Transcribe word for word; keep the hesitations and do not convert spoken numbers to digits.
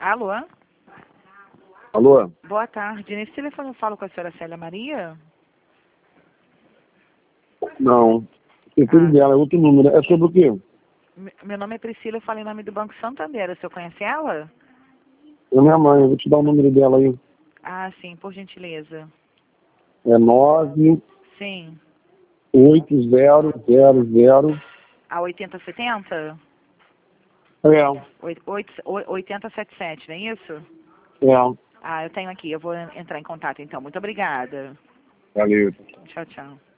Alô? Alô? Boa tarde. Nesse telefone eu falo com a senhora Célia Maria? Não. Tem filho Ah. dela, é outro número. É sobre o quê? M- Meu nome é Priscila, eu falo em nome do Banco Santander. O senhor conhece ela? É minha mãe, eu vou te dar o número dela aí. Ah, sim, por gentileza. É nove Sim. oito zero zero zero. A oitenta setenta? É, oitenta setenta e sete, não é isso? é. Ah, eu tenho aqui. Eu vou entrar em contato então. Muito obrigada. Valeu. Tchau, tchau.